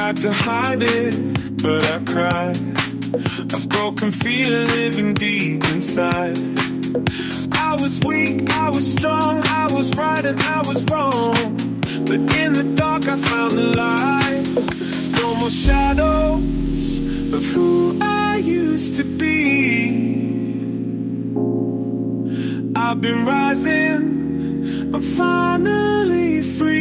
tried to hide it, but I cried. A broken feeling living deep inside. I was weak, I was strong, I was right and I was wrong. But in the dark I found the light. No more shadows of who I used to be. I've been rising, I'm finally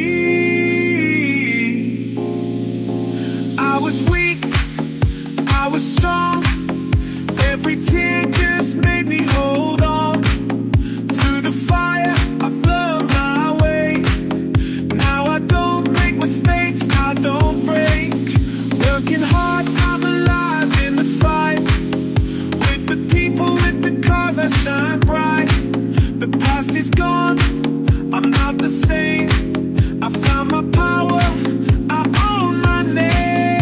free. I was weak, I was strong. Every tear just made me hold on. Through the fire, I've learned my way. Now I don't make mistakes, I don't break. Working hard, I'm alive in the fight. With the people, with the cars, I shine bright. The past is gone, I'm not the same. I found my power, I own my name.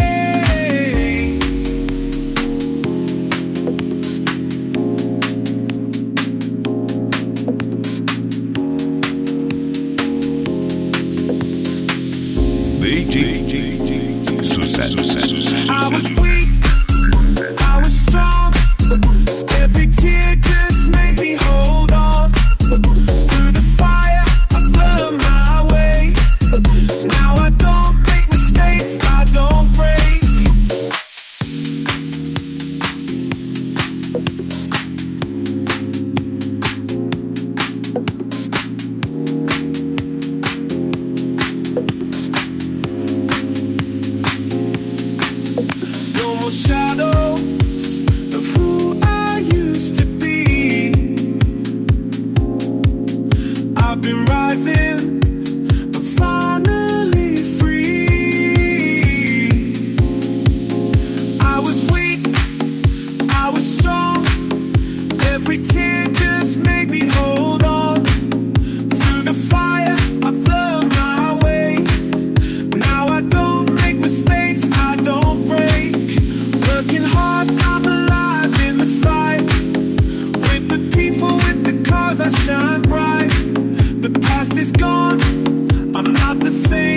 I was weak, I was strong. Every tear just made me hold on. Through the fire, I've learned my way. Now I don't make mistakes, I don't break. No more shadows of who I used to be. I've been rising, I'm finally free. I was weak, I was strong. Every tear just made me hold on. Through the fire, I've learned my way. Now I don't make mistakes, I don't break. Working hard, I'm alive in the fight. With the people, with the cars, I shine bright. The past is gone, I'm not the same.